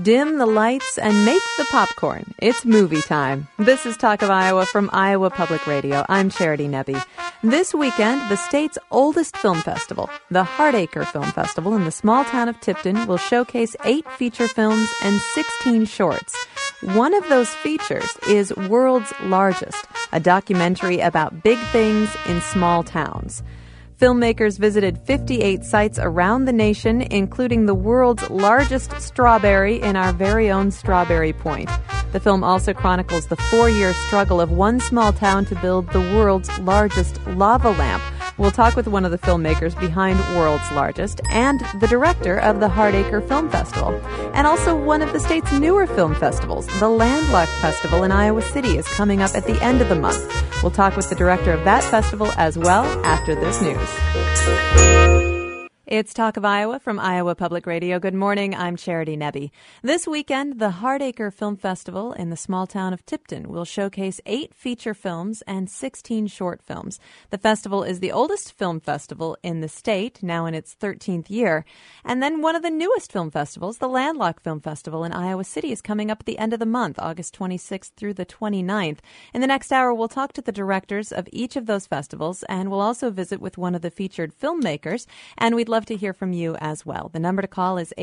Dim the lights and make the popcorn. It's movie time. This is Talk of Iowa from Iowa Public Radio. I'm Charity Nebbe. This weekend, the state's oldest film festival, the Hardacre Film Festival in the small town of Tipton, will showcase 8 feature films and 16 shorts. One of those features is World's Largest, a documentary about big things in small towns. Filmmakers visited 58 sites around the nation, including the world's largest strawberry in our very own Strawberry Point. The film also chronicles the 4-year struggle of one small town to build the world's largest lava lamp. We'll talk with one of the filmmakers behind World's Largest and the director of the Hardacre Film Festival, and also one of the state's newer film festivals. The Landlocked Festival in Iowa City is coming up at the end of the month. We'll talk with the director of that festival as well after this news. It's Talk of Iowa from Iowa Public Radio. Good morning, I'm Charity Nebbe. This weekend, the Hardacre Film Festival in the small town of Tipton will showcase 8 feature films and 16 short films. The festival is the oldest film festival in the state, now in its 13th year. And then one of the newest film festivals, the Landlocked Film Festival in Iowa City, is coming up at the end of the month, August 26th through the 29th. In the next hour, we'll talk to the directors of each of those festivals, and we'll also visit with one of the featured filmmakers, and we'd love to hear from you as well. The number to call is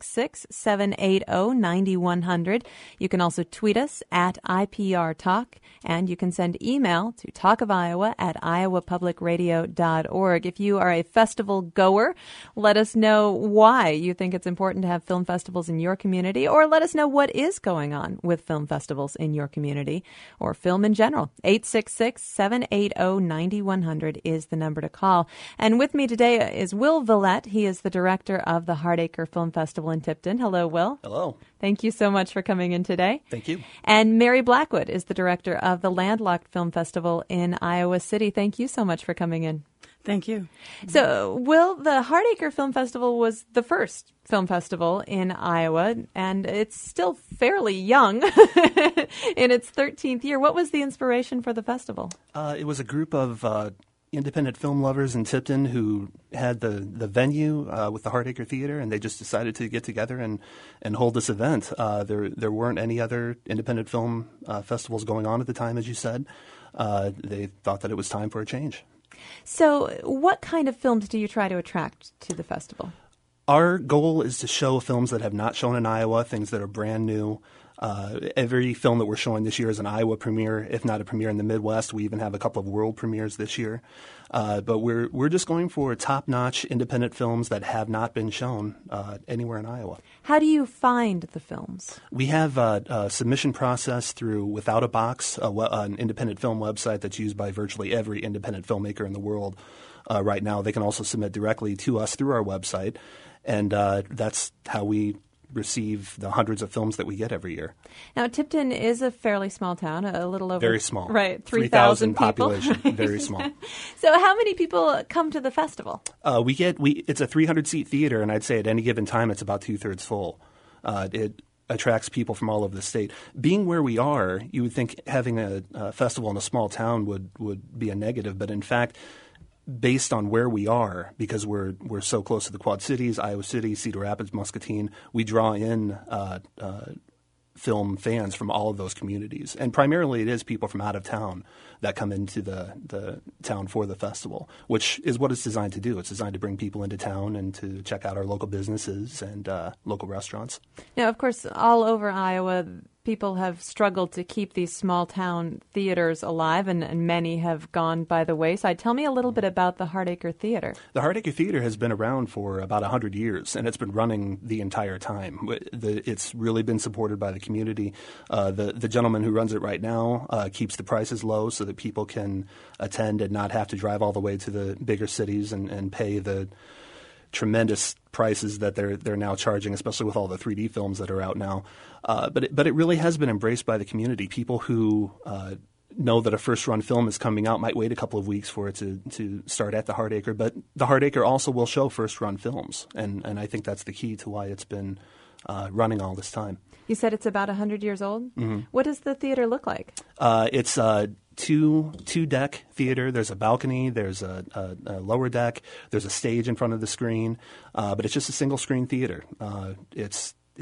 866-780-9100. You can also tweet us at IPR Talk, and you can send email to talkofiowa@iowapublicradio.org. If you are a festival goer, let us know why you think it's important to have film festivals in your community, or let us know what is going on with film festivals in your community, or film in general. 866-780-9100 is the number to call. And with me today is Will Villette. He is the director of the Hardacre Film Festival in Tipton. Hello, Will. Hello. Thank you so much for coming in today. Thank you. And Mary Blackwood is the director of the Landlocked Film Festival in Iowa City. Thank you so much for coming in. Thank you. So, Will, the Hardacre Film Festival was the first film festival in Iowa, and it's still fairly young in its 13th year. What was the inspiration for the festival? It was a group of independent film lovers in Tipton who had the venue with the Hardacre Theater, and they just decided to get together and hold this event. There weren't any other independent film festivals going on at the time, as you said. They thought that it was time for a change. So what kind of films do you try to attract to the festival? Our goal is to show films that have not shown in Iowa, things that are brand new. Every film that we're showing this year is an Iowa premiere, if not a premiere in the Midwest. We even have a couple of world premieres this year. But we're just going for top-notch independent films that have not been shown anywhere in Iowa. How do you find the films? We have a submission process through Without a Box, an independent film website that's used by virtually every independent filmmaker in the world right now. They can also submit directly to us through our website, and that's how we receive the hundreds of films that we get every year. Now, Tipton is a fairly small town, a little over... Very small. Right, 3,000 population, very small. So how many people come to the festival? It's a 300-seat theater, and I'd say at any given time it's about 2/3 full. It attracts people from all over the state. Being where we are, you would think having a festival in a small town would be a negative, but in fact, based on where we are, because we're so close to the Quad Cities, Iowa City, Cedar Rapids, Muscatine, we draw in film fans from all of those communities. And primarily it is people from out of town that come into the town for the festival, which is what it's designed to do. It's designed to bring people into town and to check out our local businesses and local restaurants. Now, of course, all over Iowa, people have struggled to keep these small-town theaters alive, and many have gone by the wayside. Tell me a little bit about the Hardacre Theater. The Hardacre Theater has been around for about 100 years, and it's been running the entire time. It's really been supported by the community. The gentleman who runs it right now keeps the prices low so that people can attend and not have to drive all the way to the bigger cities and pay the tremendous prices that they're now charging, especially with all the 3D films that are out now. But it really has been embraced by the community. People who know that a first-run film is coming out might wait a couple of weeks for it to start at the Hardacre, but the Hardacre also will show first-run films, and I think that's the key to why it's been running all this time. You said it's about 100 years old? Mm-hmm. What does the theater look like? It's two-deck theater. There's a balcony. There's a lower deck. There's a stage in front of the screen. But it's just a single-screen theater. It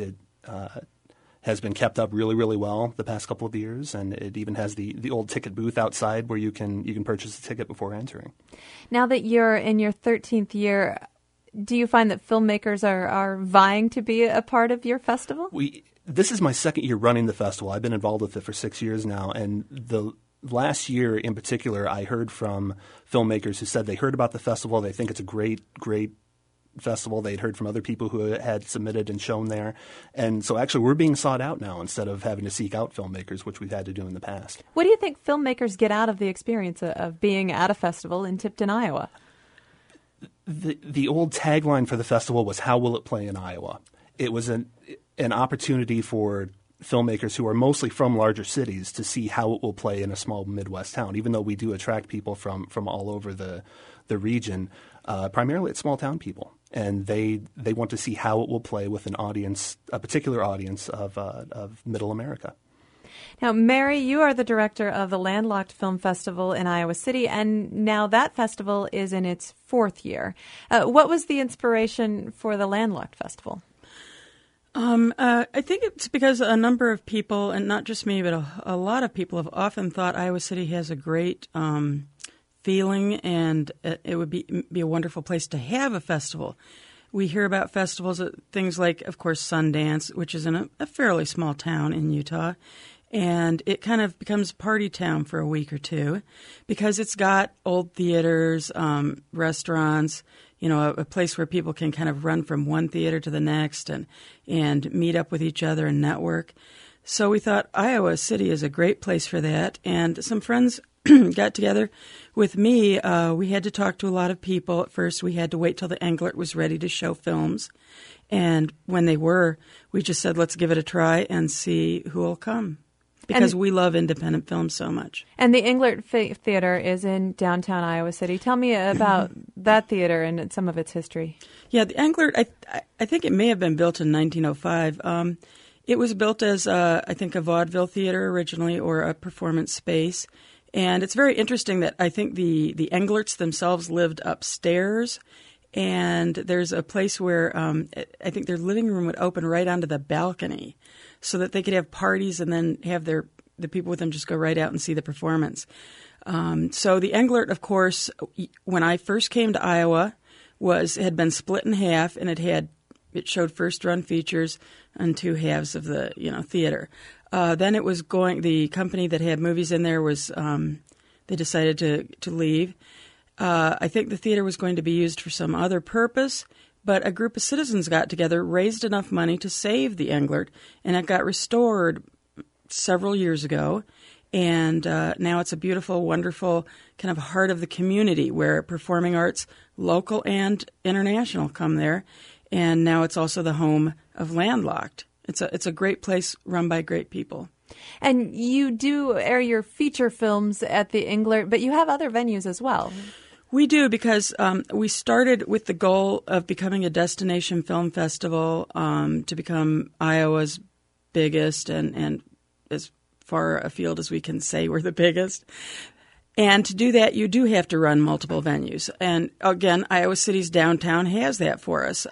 has been kept up really, really well the past couple of years, and it even has the old ticket booth outside where you can purchase a ticket before entering. Now that you're in your 13th year, do you find that filmmakers are vying to be a part of your festival? This is my second year running the festival. I've been involved with it for 6 years now, and the last year in particular, I heard from filmmakers who said they heard about the festival. They think it's a great festival. They'd heard from other people who had submitted and shown there. And so actually we're being sought out now instead of having to seek out filmmakers, which we've had to do in the past. What do you think filmmakers get out of the experience of being at a festival in Tipton, Iowa? The old tagline for the festival was, "How will it play in Iowa?" It was an opportunity for filmmakers who are mostly from larger cities to see how it will play in a small Midwest town, even though we do attract people from all over the region. Primarily it's small town people, and they want to see how it will play with an audience, a particular audience of Middle America. Now, Mary, you are the director of the Landlocked Film Festival in Iowa City, and now that festival is in its 4th year. What was the inspiration for the Landlocked Festival? I think it's because a number of people, and not just me, but a lot of people have often thought Iowa City has a great feeling, and it would be a wonderful place to have a festival. We hear about festivals at things like, of course, Sundance, which is in a fairly small town in Utah, and it kind of becomes party town for a week or two because it's got old theaters, restaurants, a place where people can kind of run from one theater to the next and meet up with each other and network. So we thought Iowa City is a great place for that, and some friends got together with me. We had to talk to a lot of people. At first, we had to wait till the Englert was ready to show films. And when they were, we just said, let's give it a try and see who will come. Because we love independent films so much. And the Englert Theater is in downtown Iowa City. Tell me about that theater and some of its history. Yeah, the Englert, I think it may have been built in 1905. It was built as, I think, a vaudeville theater originally, or a performance space. And it's very interesting that I think the Englerts themselves lived upstairs. And there's a place where I think their living room would open right onto the balcony so that they could have parties and then have the people with them just go right out and see the performance. So the Englert, of course, when I first came to Iowa, had been split in half, and it showed first-run features and 2 halves of the theater. Then it was the company that had movies in there was they decided to leave. I think the theater was going to be used for some other purpose, but a group of citizens got together, raised enough money to save the Englert, and it got restored several years ago. And now it's a beautiful, wonderful kind of heart of the community where performing arts, local and international, come there. And now it's also the home of Landlocked. It's a great place run by great people. And you do air your feature films at the Englert, but you have other venues as well. We do, because we started with the goal of becoming a destination film festival, to become Iowa's biggest and as far afield as we can say we're the biggest. And to do that, you do have to run multiple venues. And again, Iowa City's downtown has that for us.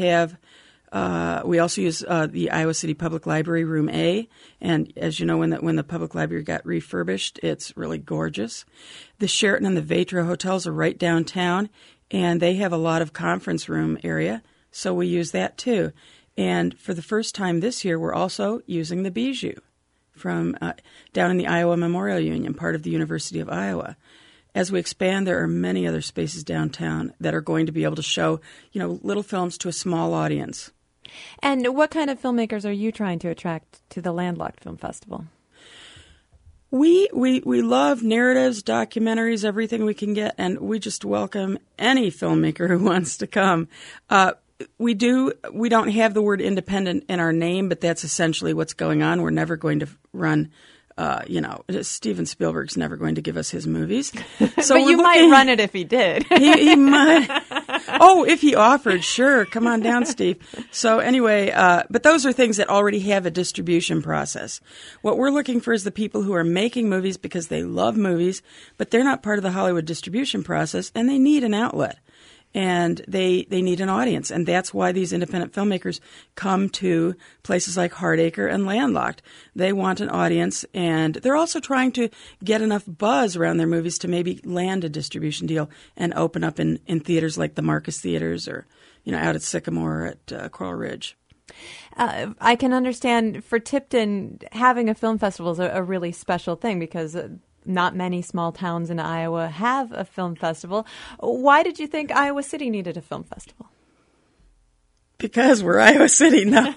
We also use the Iowa City Public Library Room A, and as you know, when the public library got refurbished, it's really gorgeous. The Sheraton and the Vatra hotels are right downtown, and they have a lot of conference room area, so we use that too. And for the first time this year, we're also using the Bijou from down in the Iowa Memorial Union, part of the University of Iowa. As we expand, there are many other spaces downtown that are going to be able to show, little films to a small audience. And what kind of filmmakers are you trying to attract to the Landlocked Film Festival? We love narratives, documentaries, everything we can get, and we just welcome any filmmaker who wants to come. We don't have the word independent in our name, but that's essentially what's going on. We're never going to run Steven Spielberg's never going to give us his movies. So but you might run it if he did. He might. Oh, if he offered, sure. Come on down, Steve. So anyway, but those are things that already have a distribution process. What we're looking for is the people who are making movies because they love movies, but they're not part of the Hollywood distribution process, and they need an outlet. and they need an audience. And that's why these independent filmmakers come to places like Hardacre and Landlocked. They want an audience, and they're also trying to get enough buzz around their movies to maybe land a distribution deal and open up in theaters like the Marcus Theaters or, out at Sycamore or at Coral Ridge. I can understand for Tipton, having a film festival is a really special thing because not many small towns in Iowa have a film festival. Why did you think Iowa City needed a film festival? Because we're Iowa City. No,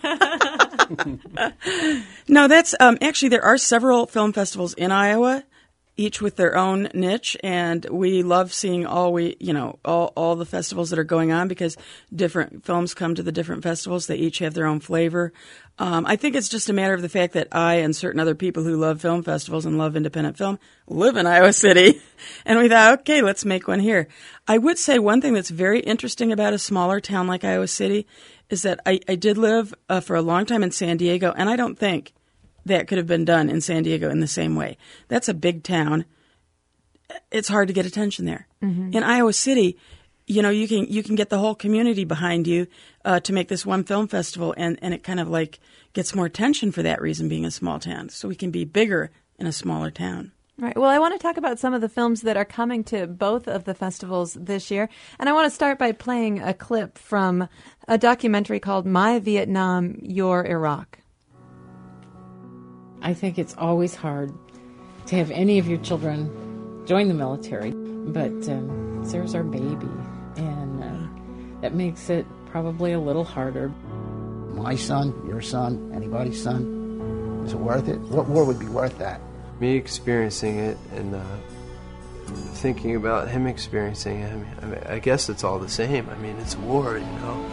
no, that's actually there are several film festivals in Iowa, each with their own niche, and we love seeing all the festivals that are going on because different films come to the different festivals. They each have their own flavor. I think it's just a matter of the fact that I and certain other people who love film festivals and love independent film live in Iowa City, and we thought, okay, let's make one here. I would say one thing that's very interesting about a smaller town like Iowa City is that I did live for a long time in San Diego, and I don't think that could have been done in San Diego in the same way. That's a big town. It's hard to get attention there. Mm-hmm. In Iowa City, you can get the whole community behind you to make this one film festival, and it kind of like gets more attention for that reason, being a small town. So we can be bigger in a smaller town. Right. Well, I want to talk about some of the films that are coming to both of the festivals this year. And I want to start by playing a clip from a documentary called My Vietnam, Your Iraq. I think it's always hard to have any of your children join the military, but Sarah's our baby, and that makes it probably a little harder. My son, your son, anybody's son, is it worth it? What war would be worth that? Me experiencing it and thinking about him experiencing it, I guess it's all the same. I mean, it's war,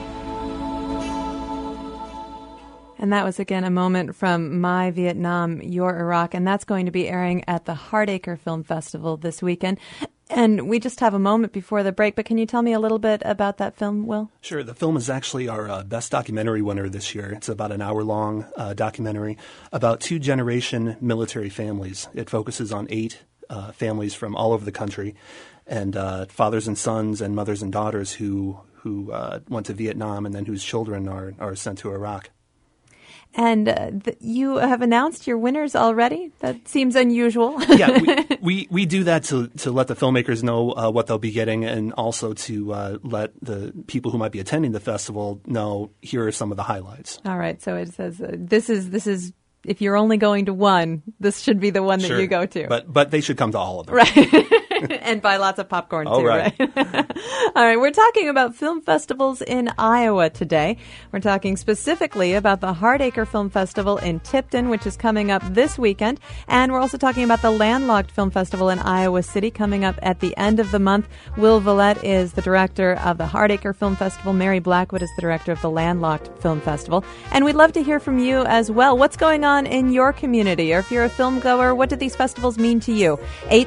And that was, again, a moment from My Vietnam, Your Iraq, and that's going to be airing at the Hardacre Film Festival this weekend. And we just have a moment before the break, but can you tell me a little bit about that film, Will? Sure. The film is actually our best documentary winner this year. It's about an hour-long documentary about two-generation military families. It focuses on 8 families from all over the country, and fathers and sons and mothers and daughters who went to Vietnam and then whose children are sent to Iraq. And you have announced your winners already? That seems unusual. Yeah, we do that to let the filmmakers know what they'll be getting, and also to let the people who might be attending the festival know here are some of the highlights. All right, so it says this is if you're only going to one, this should be the one that you go to. But they should come to all of them. Right. And buy lots of popcorn, too, right? All right, we're talking about film festivals in Iowa today. We're talking specifically about the Hardacre Film Festival in Tipton, which is coming up this weekend. And we're also talking about the Landlocked Film Festival in Iowa City coming up at the end of the month. Will Villette is the director of the Hardacre Film Festival. Mary Blackwood is the director of the Landlocked Film Festival. And we'd love to hear from you as well. What's going on in your community? Or if you're a film goer, what do these festivals mean to you?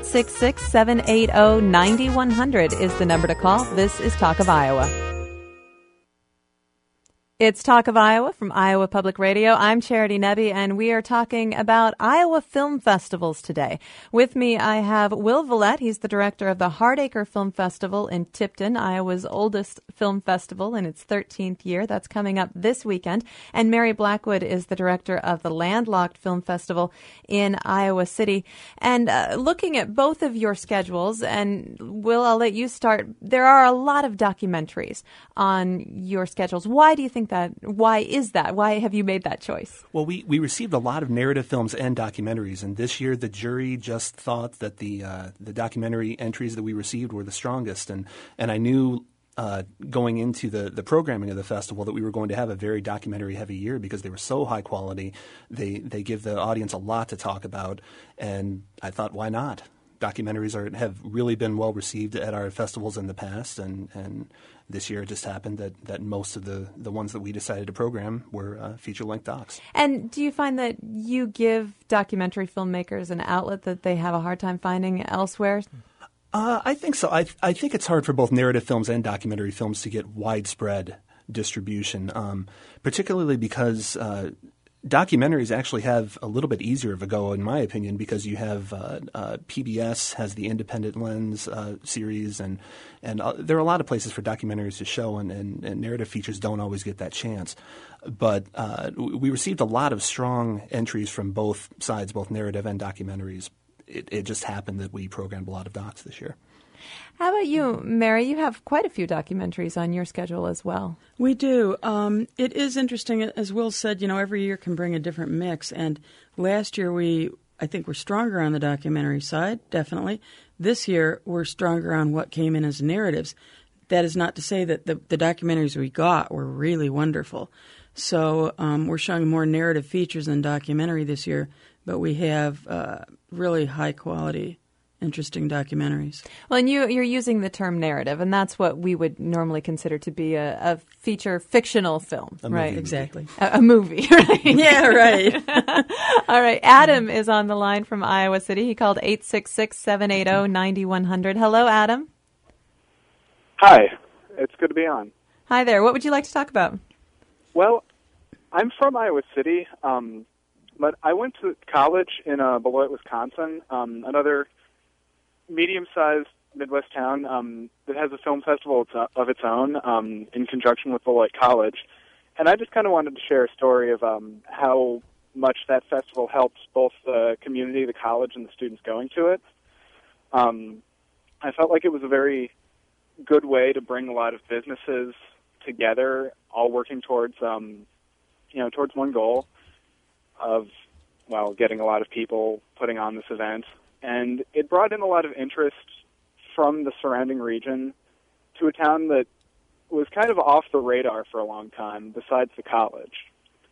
866-780-9100 is the number to call. This is Talk of Iowa. It's Talk of Iowa from Iowa Public Radio. I'm Charity Nebbe, and we are talking about Iowa film festivals today. With me, I have Will Villette. He's the director of the Hardacre Film Festival in Tipton, Iowa's oldest film festival in its 13th year. That's coming up this weekend. And Mary Blackwood is the director of the Landlocked Film Festival in Iowa City. And looking at both of your schedules, and Will, I'll let you start. There are a lot of documentaries on your schedules. Why do you think that? Why is that? Why have you made that choice? Well, we received a lot of narrative films and documentaries, and this year the jury just thought that the documentary entries that we received were the strongest, and I knew going into the programming of the festival that we were going to have a very documentary-heavy year because they were so high quality. They give the audience a lot to talk about, and I thought, why not? Documentaries have really been well received at our festivals in the past, and this year it just happened that most of the ones that we decided to program were feature-length docs. And do you find that you give documentary filmmakers an outlet that they have a hard time finding elsewhere? I think so. I think it's hard for both narrative films and documentary films to get widespread distribution, particularly because Documentaries actually have a little bit easier of a go, in my opinion, because you have PBS has the Independent Lens series, and there are a lot of places for documentaries to show, and narrative features don't always get that chance. But we received a lot of strong entries from both sides, both narrative and documentaries. It just happened that we programmed a lot of docs this year. How about you, Mary? You have quite a few documentaries on your schedule as well. We do. It is interesting. As Will said, every year can bring a different mix. And last year I think we're stronger on the documentary side, definitely. This year we're stronger on what came in as narratives. That is not to say that the documentaries we got were really wonderful. So we're showing more narrative features than documentary this year, but we have really high quality, interesting documentaries. Well, and you're using the term narrative, and that's what we would normally consider to be a feature fictional film, right? Exactly. A movie, right? Yeah, right. All right. Adam is on the line from Iowa City. He called 866-780-9100. Hello, Adam. Hi. It's good to be on. Hi there. What would you like to talk about? Well, I'm from Iowa City, but I went to college in Beloit, Wisconsin, another medium-sized Midwest town that has a film festival of its own in conjunction with Beloit College. And I just kind of wanted to share a story of how much that festival helps both the community, the college, and the students going to it. I felt like it was a very good way to bring a lot of businesses together, all working towards towards one goal of, getting a lot of people putting on this event. And it brought in a lot of interest from the surrounding region to a town that was kind of off the radar for a long time, besides the college.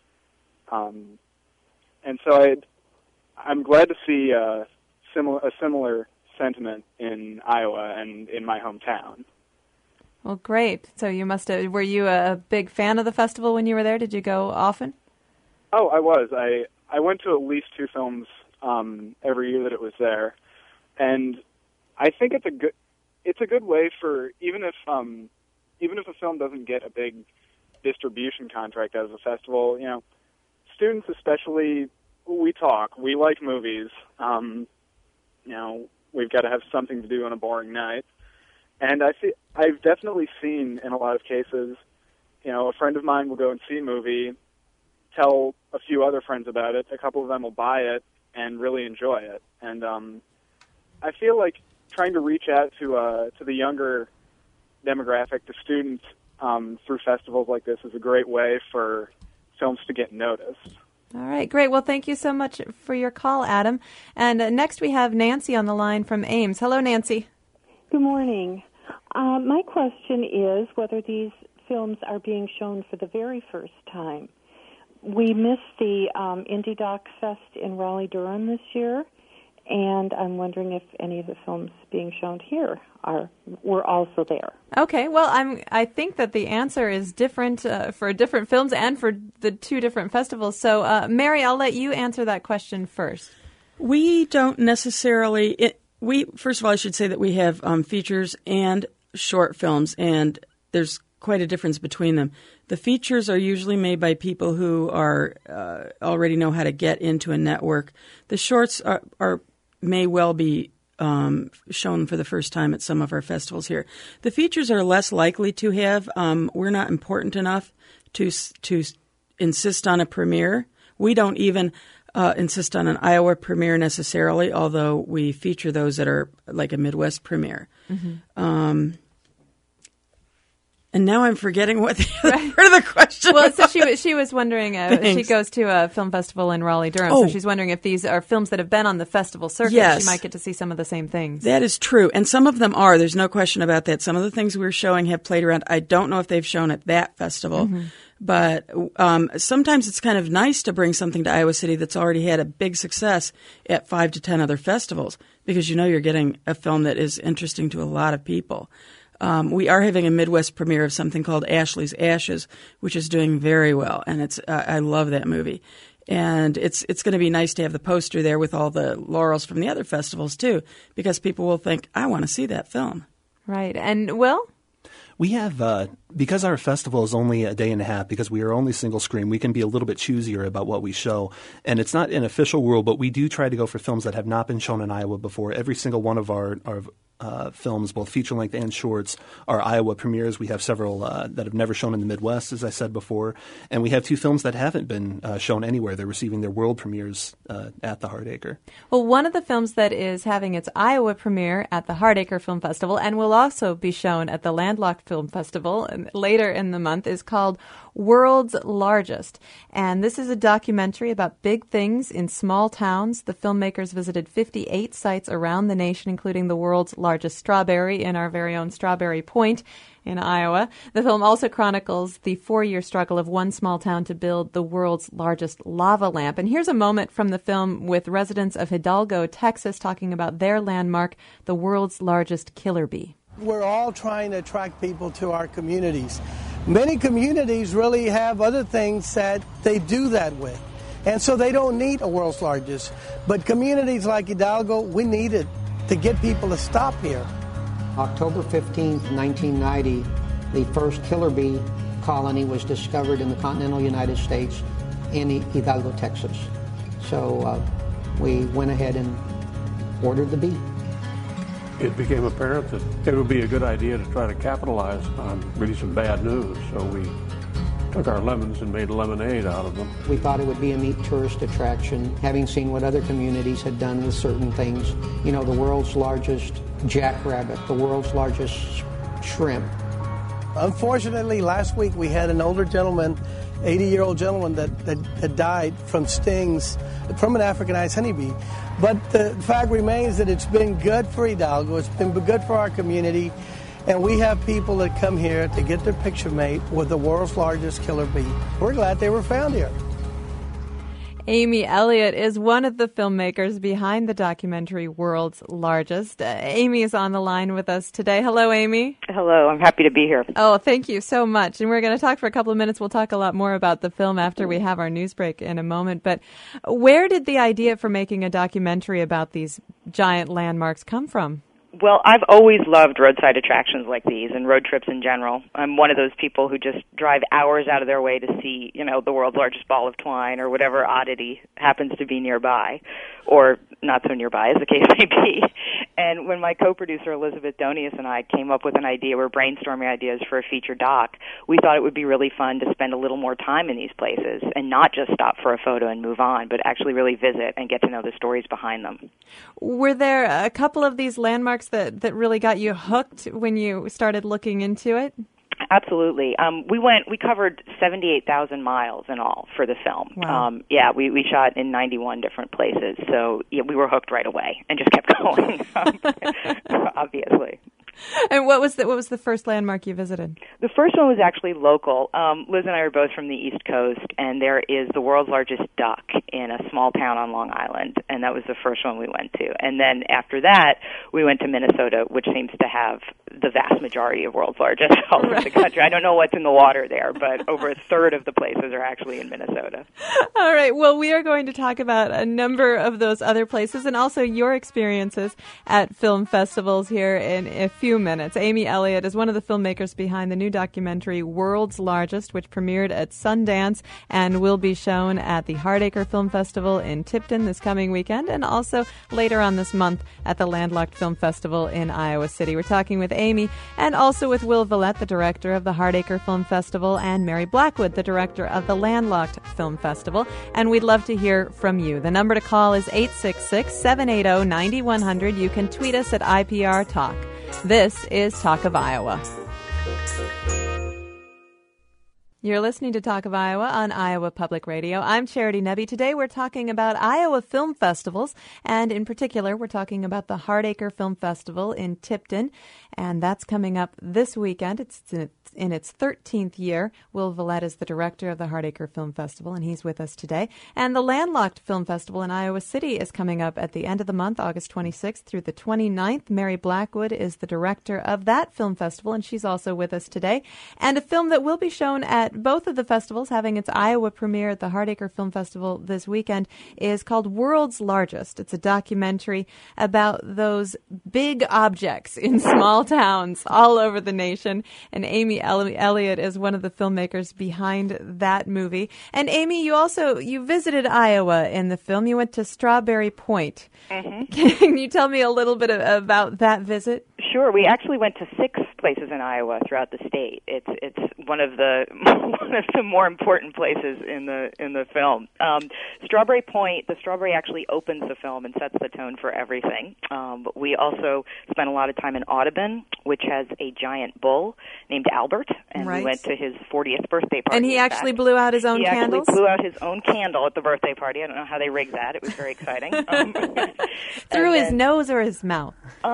And so I'm glad to see a similar sentiment in Iowa and in my hometown. Well, great. So you were you a big fan of the festival when you were there? Did you go often? Oh, I was. I went to at least 2 films every year that it was there, and I think it's a good way for even if a film doesn't get a big distribution contract out of the festival, students especially, we like movies. We've got to have something to do on a boring night, and I've definitely seen in a lot of cases, a friend of mine will go and see a movie, tell a few other friends about it, a couple of them will buy it and really enjoy it. And I feel like trying to reach out to the younger demographic, the students, through festivals like this is a great way for films to get noticed. All right, great. Well, thank you so much for your call, Adam. And next we have Nancy on the line from Ames. Hello, Nancy. Good morning. My question is whether these films are being shown for the very first time. We missed the Indie Doc Fest in Raleigh-Durham this year, and I'm wondering if any of the films being shown here were also there. Okay, well, I think that the answer is different for different films and for the 2 different festivals. So, Mary, I'll let you answer that question first. We don't necessarily. First of all, I should say that we have features and short films, and there's quite a difference between them. The features are usually made by people who are already know how to get into a network. The shorts may well be shown for the first time at some of our festivals here. The features are less likely to have. We're not important enough to insist on a premiere. We don't even insist on an Iowa premiere necessarily, although we feature those that are like a Midwest premiere. Mm-hmm. And now I'm forgetting what the other part of the question was. So she was wondering, she goes to a film festival in Raleigh-Durham, so she's wondering if these are films that have been on the festival circuit. Yes. She might get to see some of the same things. That is true, and some of them are. There's no question about that. Some of the things we're showing have played around. I don't know if they've shown at that festival, but sometimes it's kind of nice to bring something to Iowa City that's already had a big success at 5 to 10 other festivals, because you're getting a film that is interesting to a lot of people. We are having a Midwest premiere of something called Ashley's Ashes, which is doing very well, and it's I love that movie. And it's going to be nice to have the poster there with all the laurels from the other festivals, too, because people will think, I want to see that film. Right. And Will? We have, because our festival is only a day and a half, because we are only single screen, we can be a little bit choosier about what we show. And it's not an official rule, but we do try to go for films that have not been shown in Iowa before. Every single one of our films, both feature-length and shorts, are Iowa premieres. We have several that have never shown in the Midwest, as I said before. And we have 2 films that haven't been shown anywhere. They're receiving their world premieres at the Hardacre. Well, one of the films that is having its Iowa premiere at the Hardacre Film Festival and will also be shown at the Landlocked Film Festival later in the month is called World's Largest. And this is a documentary about big things in small towns. The filmmakers visited 58 sites around the nation, including the world's largest strawberry in our very own Strawberry Point in Iowa. The film also chronicles the 4-year struggle of one small town to build the world's largest lava lamp. And here's a moment from the film with residents of Hidalgo, Texas, talking about their landmark, the world's largest killer bee. We're all trying to attract people to our communities. Many communities really have other things that they do that with, and so they don't need a world's largest. But communities like Hidalgo, we need it to get people to stop here. October 15th, 1990, the first killer bee colony was discovered in the continental United States in Hidalgo, Texas. So we went ahead and ordered the bee. It became apparent that it would be a good idea to try to capitalize on really some bad news. So we took our lemons and made lemonade out of them. We thought it would be a neat tourist attraction, having seen what other communities had done with certain things. You know, the world's largest jackrabbit, the world's largest shrimp. Unfortunately, last week we had an older gentleman, 80-year-old gentleman that died from stings from an Africanized honeybee. But the fact remains that it's been good for Hidalgo, it's been good for our community, and we have people that come here to get their picture made with the world's largest killer bee. We're glad they were found here. Amy Elliott is one of the filmmakers behind the documentary World's Largest. Amy is on the line with us today. Hello, Amy. Hello, I'm happy to be here. Oh, thank you so much. And we're going to talk for a couple of minutes. We'll talk a lot more about the film after we have our news break in a moment. But where did the idea for making a documentary about these giant landmarks come from? Well, I've always loved roadside attractions like these and road trips in general. I'm one of those people who just drive hours out of their way to see, you know, the world's largest ball of twine or whatever oddity happens to be nearby, or not so nearby, as the case may be. And when my co-producer Elizabeth Donius and I came up with an idea, we're brainstorming ideas for a feature doc, we thought it would be really fun to spend a little more time in these places and not just stop for a photo and move on, but actually really visit and get to know the stories behind them. Were there a couple of these landmarks that really got you hooked when you started looking into it? Absolutely. We covered 78,000 miles in all for the film. Wow. We shot in 91 different places. So yeah, we were hooked right away and just kept going, obviously. And what was the first landmark you visited? The first one was actually local. Liz and I are both from the East Coast, and there is the world's largest duck in a small town on Long Island, and that was the first one we went to. And then after that, we went to Minnesota, which seems to have the vast majority of world's largest all over the country. I don't know what's in the water there, but over a third of the places are actually in Minnesota. All right. Well, we are going to talk about a number of those other places and also your experiences at film festivals here in a few minutes. Amy Elliott is one of the filmmakers behind the new documentary World's Largest, which premiered at Sundance and will be shown at the Hardacre Film Festival in Tipton this coming weekend and also later on this month at the Landlocked Film Festival in Iowa City. We're talking with Amy and also with Will Vallette, the director of the Hardacre Film Festival, and Mary Blackwood, the director of the Landlocked Film Festival. And we'd love to hear from you. The number to call is 866-780-9100. You can tweet us at IPR Talk. This is Talk of Iowa. You're listening to Talk of Iowa on Iowa Public Radio. I'm Charity Nebbe. Today we're talking about Iowa film festivals, and in particular we're talking about the Hardacre Film Festival in Tipton, and that's coming up this weekend. It's in its 13th year. Will Vallette is the director of the Hardacre Film Festival, and he's with us today. And the Landlocked Film Festival in Iowa City is coming up at the end of the month, August 26th through the 29th. Mary Blackwood is the director of that film festival, and she's also with us today. And a film that will be shown at at both of the festivals, having its Iowa premiere at the Hardacre Film Festival this weekend, is called World's Largest. It's a documentary about those big objects in small towns all over the nation. And Amy Elliott is one of the filmmakers behind that movie. And Amy, you visited Iowa in the film. You went to Strawberry Point. Mm-hmm. Can you tell me a little bit about that visit? Sure. We actually went to 6 places in Iowa throughout the state. It's one of the more important places in the film. Strawberry Point, the strawberry actually opens the film and sets the tone for everything. But we also spent a lot of time in Audubon, which has a giant bull named Albert, and we went to his 40th birthday party. And he actually blew out his own candles? He actually blew out his own candle at the birthday party. I don't know how they rigged that. It was very exciting. Through his nose or his mouth?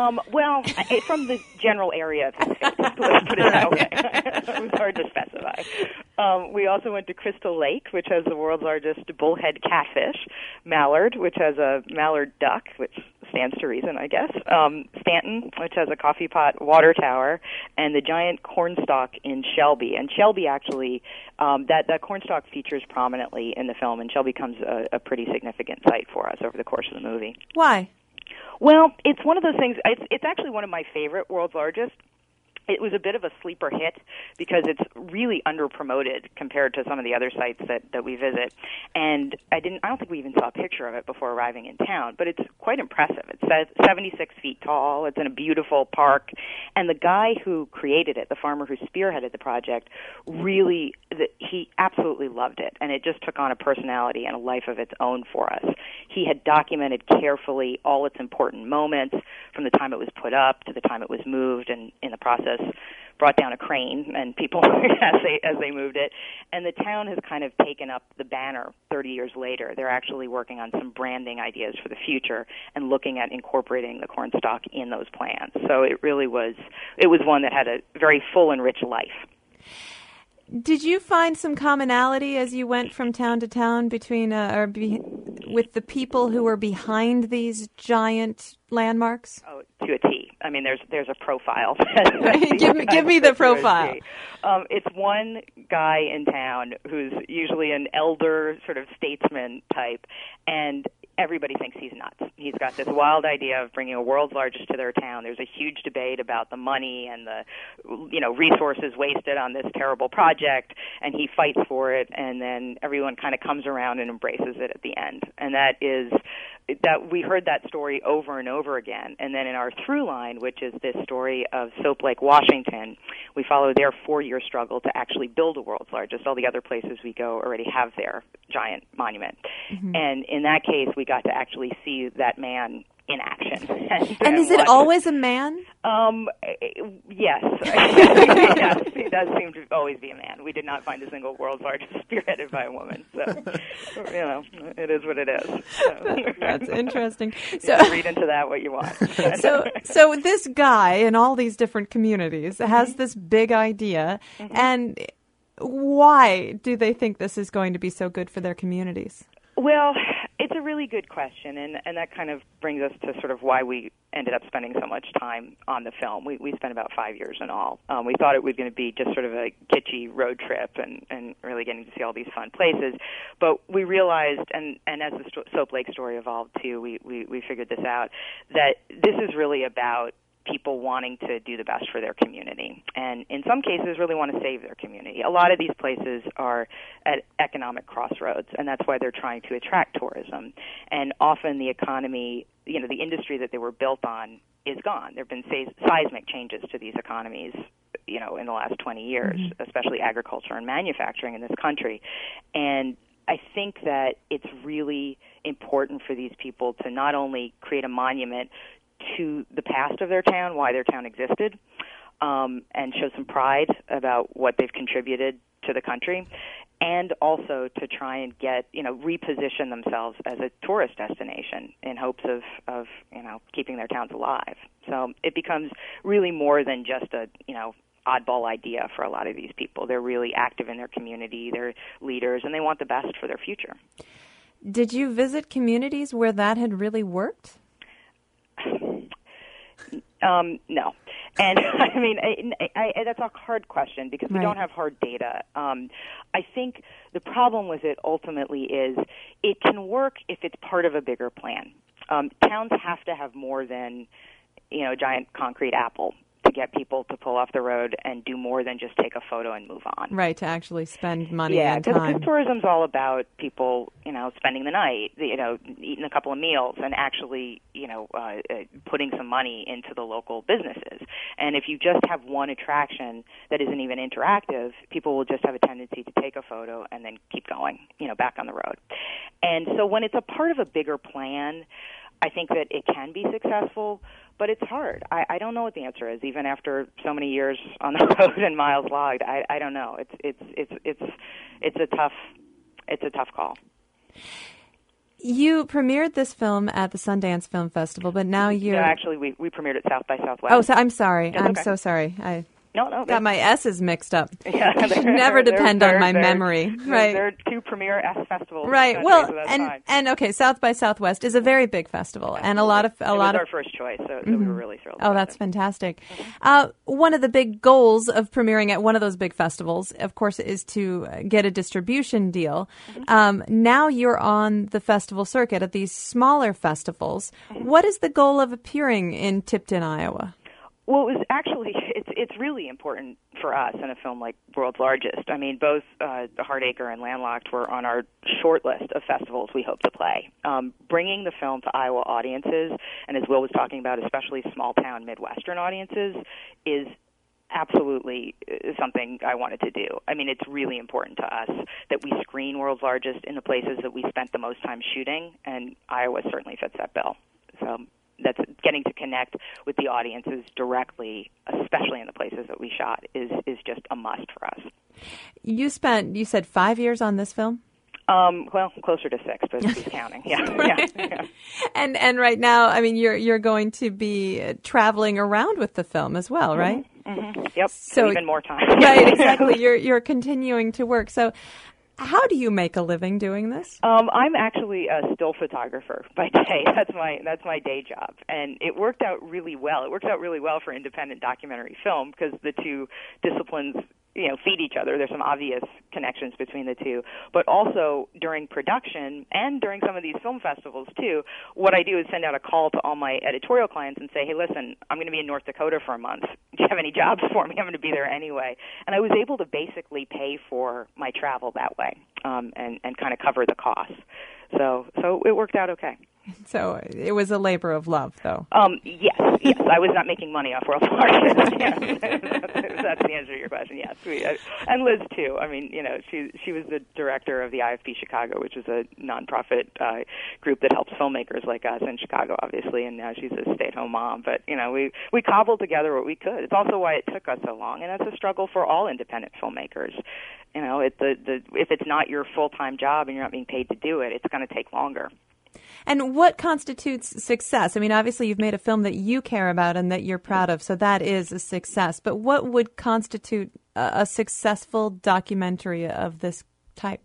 From the general area of his face. Let's put it that way. It was hard to specify. We also went to Crystal Lake, which has the world's largest bullhead catfish, Mallard, which has a mallard duck, which stands to reason, I guess, Stanton, which has a coffee pot water tower, and the giant cornstalk in Shelby. And Shelby actually, that cornstalk features prominently in the film, and Shelby becomes a pretty significant site for us over the course of the movie. Why? Well, it's one of those things, it's actually one of my favorite world's largest. It was a bit of a sleeper hit because it's really under-promoted compared to some of the other sites that we visit. And I don't think we even saw a picture of it before arriving in town, but it's quite impressive. It's 76 feet tall. It's in a beautiful park. And the guy who created it, the farmer who spearheaded the project, he absolutely loved it. And it just took on a personality and a life of its own for us. He had documented carefully all its important moments from the time it was put up to the time it was moved, and in the process brought down a crane and people as they moved it. And the town has kind of taken up the banner 30 years later. They're actually working on some branding ideas for the future and looking at incorporating the cornstalk in those plans. So it was one that had a very full and rich life. Did you find some commonality as you went from town to town with the people who were behind these giant landmarks? Oh, to a T. I mean, there's a profile. Give me the profile. It's one guy in town who's usually an elder sort of statesman type, and everybody thinks he's nuts. He's got this wild idea of bringing a world's largest to their town. There's a huge debate about the money and the resources wasted on this terrible project, and he fights for it, and then everyone kind of comes around and embraces it at the end. And that we heard that story over and over again. And then in our through line, which is this story of Soap Lake, Washington, we follow their 4-year struggle to actually build a world's largest. All the other places we go already have their giant monument. Mm-hmm. And in that case, we got to actually see that man in action. And is it always a man? Yes. Yes, he does seem to always be a man. We did not find a single world's largest spearheaded by a woman. So, it is what it is. So. That's interesting. So read into that what you want. So this guy in all these different communities has this big idea, and why do they think this is going to be so good for their communities? Well, it's a really good question, and that kind of brings us to sort of why we ended up spending so much time on the film. We spent about 5 years in all. We thought it was going to be just sort of a kitschy road trip and really getting to see all these fun places. But we realized, and as the Soap Lake story evolved too, we figured this out, that this is really about people wanting to do the best for their community, and in some cases really want to save their community. A lot of these places are at economic crossroads, and that's why they're trying to attract tourism. And often the economy, the industry that they were built on is gone. There have been seismic changes to these economies, in the last 20 years, especially agriculture and manufacturing in this country. And I think that it's really important for these people to not only create a monument to the past of their town, why their town existed, and show some pride about what they've contributed to the country, and also to try and get, reposition themselves as a tourist destination in hopes of keeping their towns alive. So it becomes really more than just a, oddball idea for a lot of these people. They're really active in their community, they're leaders, and they want the best for their future. Did you visit communities where that had really worked? No. And I mean, that's a hard question because we Right. don't have hard data. I think the problem with it ultimately is it can work if it's part of a bigger plan. Towns have to have more than, a giant concrete apple to get people to pull off the road and do more than just take a photo and move on. Right, to actually spend money Yeah, and because time. tourism's all about people, spending the night, eating a couple of meals, and actually, putting some money into the local businesses. And if you just have one attraction that isn't even interactive, people will just have a tendency to take a photo and then keep going, back on the road. And so when it's a part of a bigger plan, I think that it can be successful, but it's hard. I don't know what the answer is, even after so many years on the road and miles logged. I don't know. It's a tough call. You premiered this film at the Sundance Film Festival, but now you're... No, actually, we premiered at South by Southwest. Oh, so I'm sorry. That's I'm okay. so sorry. I No. got my S's mixed up. Yeah, I should never depend on my memory. Right. There are two premier S festivals. Right. In the Well, country, so that's fine. and okay, South by Southwest is a very big festival, and a lot of it was our first choice, so we were really thrilled. Oh, that's fantastic. One of the big goals of premiering at one of those big festivals, of course, is to get a distribution deal. Now you're on the festival circuit at these smaller festivals. What is the goal of appearing in Tipton, Iowa? Well, it's really important for us in a film like World's Largest. I mean, both The Hardacre and Landlocked were on our short list of festivals we hope to play. Bringing the film to Iowa audiences, and as Will was talking about, especially small-town Midwestern audiences, is absolutely something I wanted to do. I mean, it's really important to us that we screen World's Largest in the places that we spent the most time shooting, and Iowa certainly fits that bill. So that's getting to connect with the audiences directly, especially in the places that we shot, is just a must for us. You said 5 years on this film? Well, closer to 6, but who's counting? Yeah. And right now, I mean, you're going to be traveling around with the film as well, right? Mm-hmm. Yep. So even more time. Right, exactly. You're continuing to work. So how do you make a living doing this? I'm actually a still photographer by day. That's my day job, and it worked out really well. It worked out really well for independent documentary film because the two disciplines, feed each other. There's some obvious connections between the two, but also during production and during some of these film festivals too. What I do is send out a call to all my editorial clients and say, "Hey, listen, I'm going to be in North Dakota for a month. Do you have any jobs for me? I'm going to be there anyway." And I was able to basically pay for my travel that way, and kind of cover the costs. So it worked out okay. So it was a labor of love, though. Yes. I was not making money off World's Largest. Yes. That's the answer to your question. Yes, and Liz too. I mean, she was the director of the IFP Chicago, which is a nonprofit group that helps filmmakers like us in Chicago, obviously. And now she's a stay-at-home mom. But we cobbled together what we could. It's also why it took us so long, and that's a struggle for all independent filmmakers. If it's not your full-time job and you're not being paid to do it, it's going to take longer. And what constitutes success? I mean, obviously you've made a film that you care about and that you're proud of, so that is a success. But what would constitute a successful documentary of this type?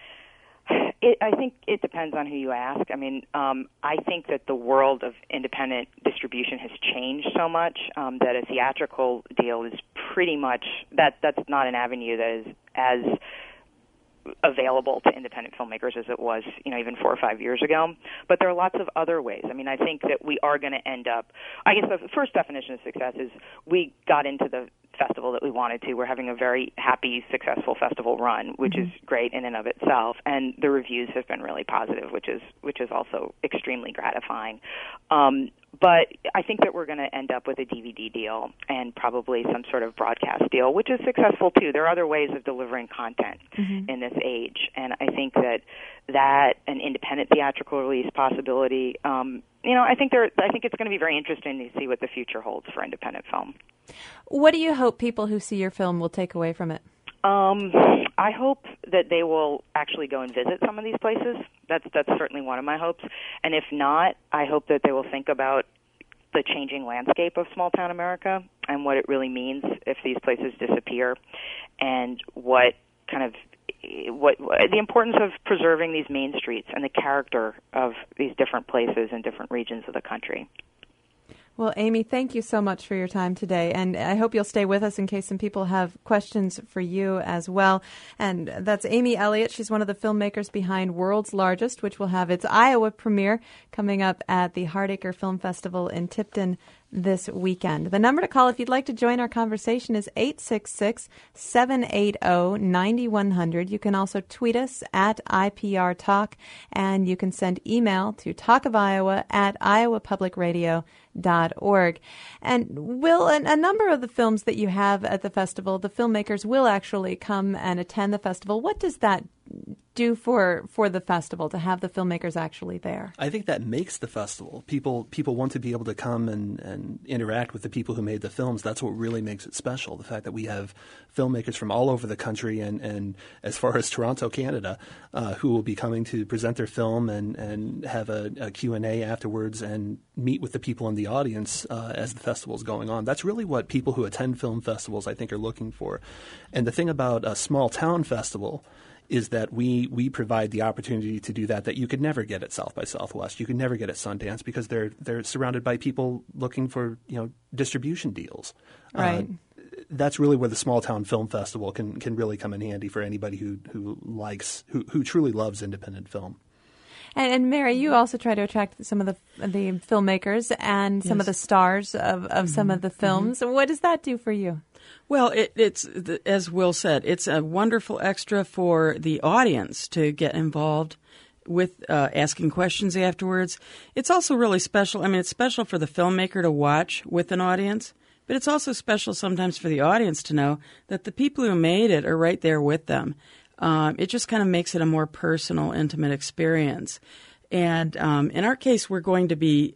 I think it depends on who you ask. I mean, I think that the world of independent distribution has changed so much that a theatrical deal is pretty much that's not an avenue that is as available to independent filmmakers as it was, even 4 or 5 years ago. But there are lots of other ways. I mean, I think that we are going to end up, I guess the first definition of success is we got into the festival that we wanted to. We're having a very happy, successful festival run, which is great in and of itself. And the reviews have been really positive, which is also extremely gratifying. But I think that we're going to end up with a DVD deal and probably some sort of broadcast deal, which is successful too. There are other ways of delivering content in this age, and I think that an independent theatrical release possibility. I think it's going to be very interesting to see what the future holds for independent film. What do you hope people who see your film will take away from it? I hope that they will actually go and visit some of these places. That's certainly one of my hopes. And if not, I hope that they will think about the changing landscape of small-town America and what it really means if these places disappear, and what the importance of preserving these main streets and the character of these different places in different regions of the country. Well, Amy, thank you so much for your time today, and I hope you'll stay with us in case some people have questions for you as well. And that's Amy Elliott. She's one of the filmmakers behind World's Largest, which will have its Iowa premiere coming up at the Hardacre Film Festival in Tipton this weekend. The number to call if you'd like to join our conversation is 866-780-9100. You can also tweet us at IPR Talk, and you can send email to talkofiowa@iowapublicradio.org. And Will, a number of the films that you have at the festival, the filmmakers will actually come and attend the festival. What does that do for the festival to have the filmmakers actually there? I think that makes the festival. People want to be able to come and interact with the people who made the films. That's what really makes it special. The fact that we have filmmakers from all over the country and as far as Toronto, Canada, who will be coming to present their film and have a Q&A afterwards and meet with the people in the audience as the festival is going on. That's really what people who attend film festivals, I think, are looking for. And the thing about a small town festival is that we provide the opportunity to do that you could never get at South by Southwest. You could never get at Sundance because they're surrounded by people looking for distribution deals. Right. That's really where the small town film festival can really come in handy for anybody who truly loves independent film. And Mary, you also try to attract some of the filmmakers and some of the stars of some of the films. Mm-hmm. What does that do for you? Well, it's as Will said, it's a wonderful extra for the audience to get involved with asking questions afterwards. It's also really special. I mean, it's special for the filmmaker to watch with an audience, but it's also special sometimes for the audience to know that the people who made it are right there with them. It just kind of makes it a more personal, intimate experience. And in our case, they're going to be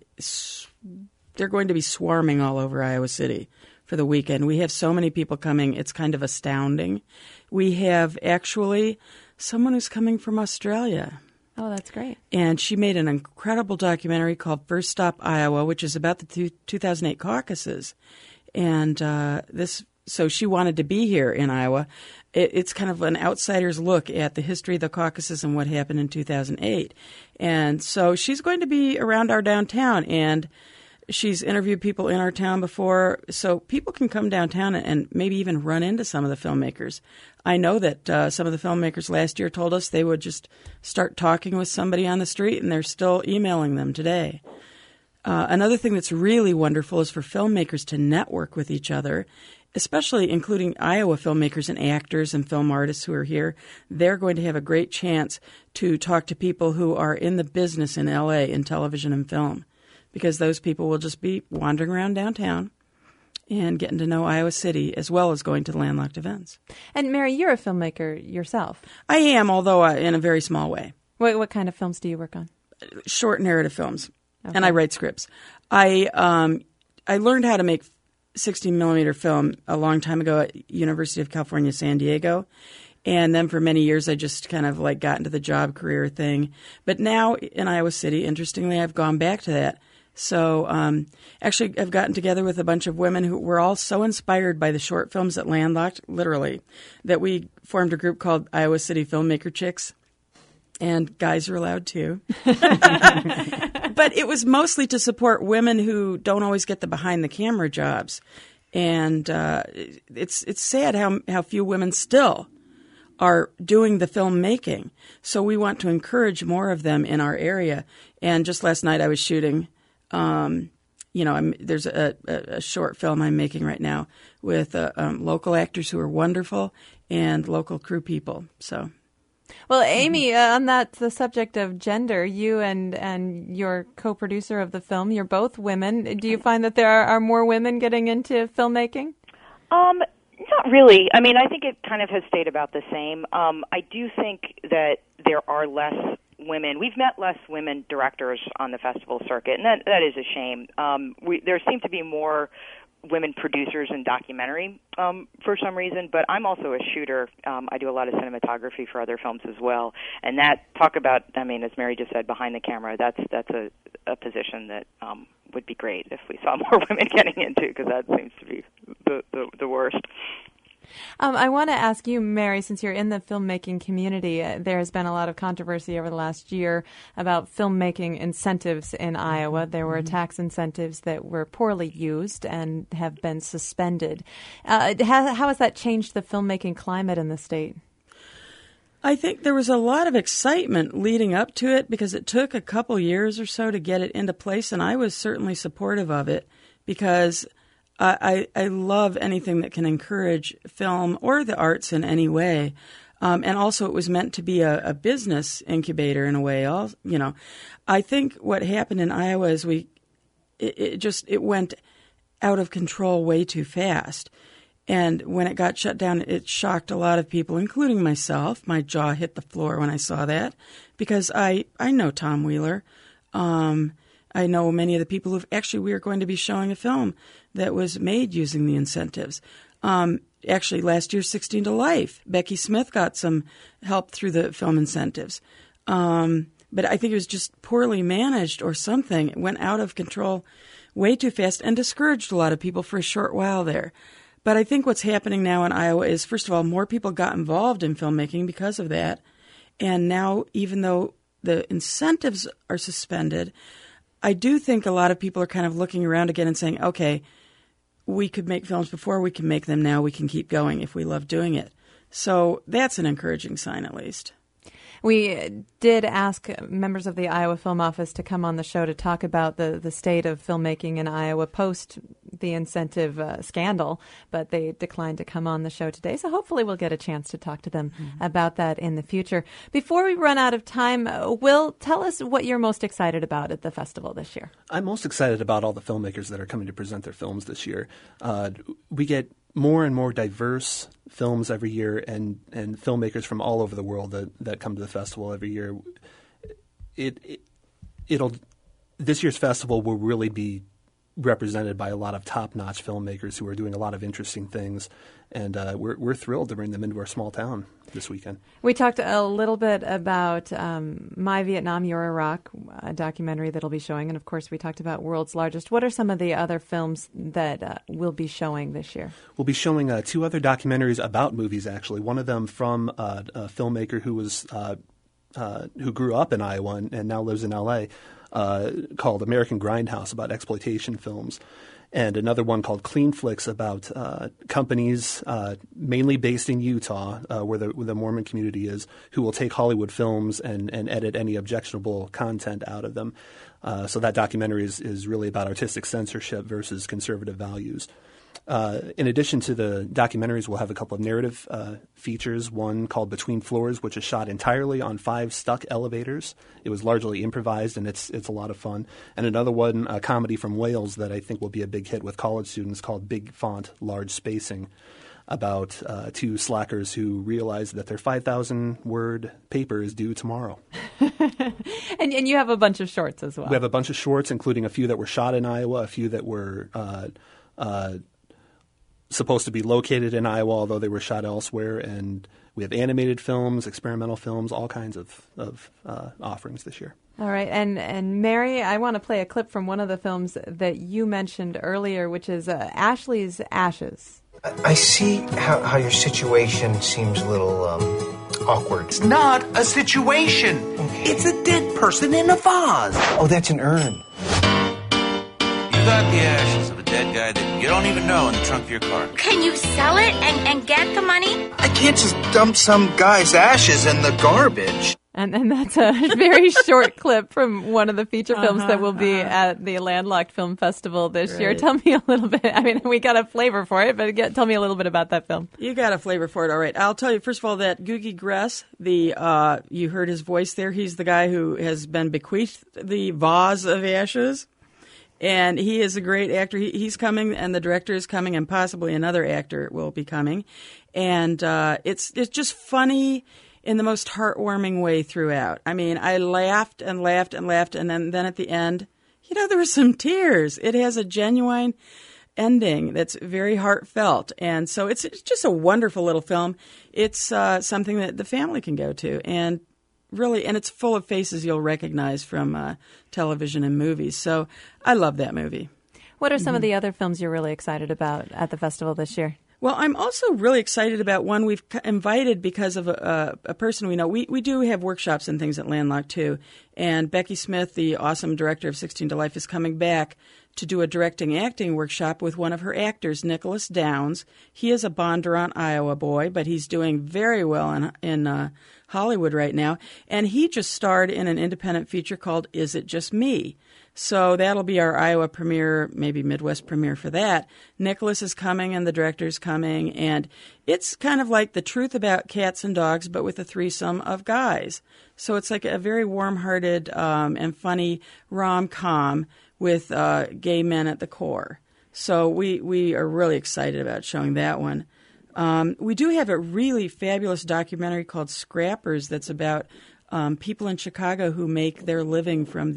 swarming all over Iowa City for the weekend. We have so many people coming, it's kind of astounding. We have actually someone who's coming from Australia. Oh, that's great. And she made an incredible documentary called First Stop Iowa, which is about the 2008 caucuses. And so she wanted to be here in Iowa. It's kind of an outsider's look at the history of the caucuses and what happened in 2008. And so she's going to be around our downtown, and she's interviewed people in our town before, so people can come downtown and maybe even run into some of the filmmakers. I know that some of the filmmakers last year told us they would just start talking with somebody on the street, and they're still emailing them today. Another thing that's really wonderful is for filmmakers to network with each other, especially including Iowa filmmakers and actors and film artists who are here. They're going to have a great chance to talk to people who are in the business in L.A. in television and film, because those people will just be wandering around downtown and getting to know Iowa City as well as going to landlocked events. And Mary, you're a filmmaker yourself. I am, although in a very small way. What kind of films do you work on? Short narrative films, and I write scripts. I learned how to make 16-millimeter film a long time ago at University of California, San Diego. And then for many years, I just kind of got into the job career thing. But now in Iowa City, interestingly, I've gone back to that. So actually, I've gotten together with a bunch of women who were all so inspired by the short films at Landlocked, literally, that we formed a group called Iowa City Filmmaker Chicks. And guys are allowed too. But it was mostly to support women who don't always get the behind-the-camera jobs. And it's sad how few women still are doing the filmmaking. So we want to encourage more of them in our area. And just last night I was shooting, there's a short film I'm making right now with local actors who are wonderful and local crew people. So. Well, Amy, on the subject of gender, you and your co-producer of the film, you're both women. Do you find that there are more women getting into filmmaking? Not really. I mean, I think it kind of has stayed about the same. I do think that there are less women. We've met less women directors on the festival circuit, and that is a shame. There seem to be more women producers in documentary for some reason, but I'm also a shooter. I do a lot of cinematography for other films as well, and that as Mary just said, behind the camera, that's a position that would be great if we saw more women getting into, because that seems to be the worst. I want to ask you, Mary, since you're in the filmmaking community, there has been a lot of controversy over the last year about filmmaking incentives in Iowa. There were tax incentives that were poorly used and have been suspended. How has that changed the filmmaking climate in the state? I think there was a lot of excitement leading up to it because it took a couple years or so to get it into place, and I was certainly supportive of it because I love anything that can encourage film or the arts in any way. And also it was meant to be a business incubator in a way. I think what happened in Iowa is it went out of control way too fast. And when it got shut down, it shocked a lot of people, including myself. My jaw hit the floor when I saw that because I know Tom Wheeler. I know many of the people we are going to be showing a film that was made using the incentives. Actually, last year, 16 to Life, Becky Smith got some help through the film incentives. But I think it was just poorly managed or something. It went out of control way too fast and discouraged a lot of people for a short while there. But I think what's happening now in Iowa is, first of all, more people got involved in filmmaking because of that. And now, even though the incentives are suspended, I do think a lot of people are kind of looking around again and saying, okay, we could make films before, we can make them now, we can keep going if we love doing it. So that's an encouraging sign, at least. We did ask members of the Iowa Film Office to come on the show to talk about the state of filmmaking in Iowa post the incentive scandal, but they declined to come on the show today. So hopefully we'll get a chance to talk to them about that in the future. Before we run out of time, Will, tell us what you're most excited about at the festival this year. I'm most excited about all the filmmakers that are coming to present their films this year. We get more and more diverse films every year and filmmakers from all over the world that come to the festival every year. This year's festival will really be represented by a lot of top-notch filmmakers who are doing a lot of interesting things, and we're thrilled to bring them into our small town this weekend. We talked a little bit about My Vietnam, Your Iraq, a documentary that'll be showing, and of course we talked about World's Largest. What are some of the other films that we'll be showing this year? We'll be showing two other documentaries about movies, actually. One of them from a filmmaker who was who grew up in Iowa and now lives in L.A., called American Grindhouse, about exploitation films, and another one called Clean Flicks about companies mainly based in Utah, where the Mormon community is, who will take Hollywood films and edit any objectionable content out of them. So that documentary is really about artistic censorship versus conservative values. In addition to the documentaries, we'll have a couple of narrative features, one called Between Floors, which is shot entirely on 5 stuck elevators. It was largely improvised, and it's a lot of fun. And another one, a comedy from Wales that I think will be a big hit with college students, called Big Font, Large Spacing, about 2 slackers who realize that their 5,000-word paper is due tomorrow. And you have a bunch of shorts as well. We have a bunch of shorts, including a few that were shot in Iowa, a few that were supposed to be located in Iowa, although they were shot elsewhere. And we have animated films, experimental films, all kinds of offerings this year. All right. And Mary, I want to play a clip from one of the films that you mentioned earlier, which is Ashley's Ashes. I see how your situation seems a little awkward. It's not a situation. Okay. It's a dead person in a vase. Oh, that's an urn. You got the ashes of a dead guy that you don't even know in the trunk of your car. Can you sell it and get the money? I can't just dump some guy's ashes in the garbage. And that's a very short clip from one of the feature films that will be at the Landlocked Film Festival this year. Tell me a little bit. I mean, we got a flavor for it, but tell me a little bit about that film. You got a flavor for it, all right. I'll tell you, first of all, that Googie Gress, you heard his voice there. He's the guy who has been bequeathed the vase of ashes. And he is a great actor. He's coming, and the director is coming, and possibly another actor will be coming. And it's just funny in the most heartwarming way throughout. I mean, I laughed and laughed and laughed, and then at the end, there were some tears. It has a genuine ending that's very heartfelt. And so it's just a wonderful little film. It's something that the family can go to. And really, and it's full of faces you'll recognize from television and movies. So I love that movie. What are some of the other films you're really excited about at the festival this year? Well, I'm also really excited about one we've invited because of a person we know. We do have workshops and things at Landlocked, too. And Becky Smith, the awesome director of 16 to Life, is coming back to do a directing acting workshop with one of her actors, Nicholas Downs. He is a Bondurant, Iowa boy, but he's doing very well in Hollywood right now. And he just starred in an independent feature called Is It Just Me? So that'll be our Iowa premiere, maybe Midwest premiere for that. Nicholas is coming and the director's coming, and it's kind of like The Truth About Cats and Dogs, but with a threesome of guys. So it's like a very warm-hearted and funny rom-com with gay men at the core. So we are really excited about showing that one. We do have a really fabulous documentary called Scrappers that's about people in Chicago who make their living from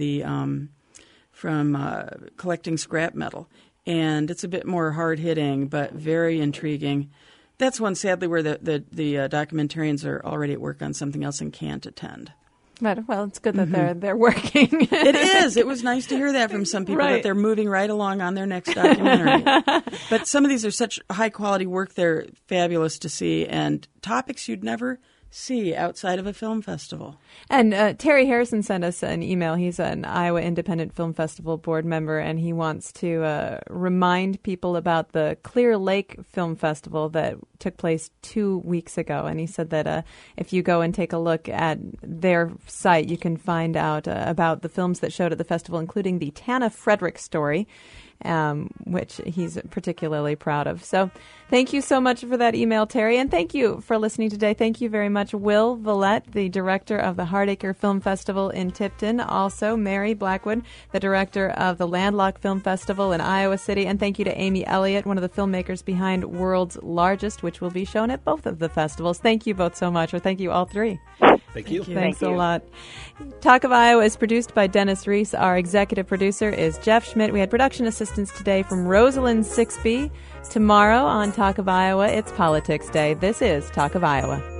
collecting scrap metal. And it's a bit more hard-hitting, but very intriguing. That's one, sadly, where the documentarians are already at work on something else and can't attend. But, well, it's good that they're working. It is. It was nice to hear that from some people, that they're moving right along on their next documentary. But some of these are such high-quality work, they're fabulous to see, and topics you'd never see outside of a film festival. And Terry Harrison sent us an email. He's an Iowa Independent Film Festival board member, and he wants to remind people about the Clear Lake Film Festival that took place 2 weeks ago. And he said that if you go and take a look at their site, you can find out about the films that showed at the festival, including the Tana Frederick story, which he's particularly proud of. So thank you so much for that email, Terry, and thank you for listening today. Thank you very much, Will Vallette, the director of the Hardacre Film Festival in Tipton. Also, Mary Blackwood, the director of the Landlocked Film Festival in Iowa City. And thank you to Amy Elliott, one of the filmmakers behind World's Largest, which will be shown at both of the festivals. Thank you both so much, or thank you all three. Thank you. Thanks a lot. Talk of Iowa is produced by Dennis Reese. Our executive producer is Jeff Schmidt. We had production assistance today from Rosalind Sixby. Tomorrow on Talk of Iowa, it's Politics Day. This is Talk of Iowa.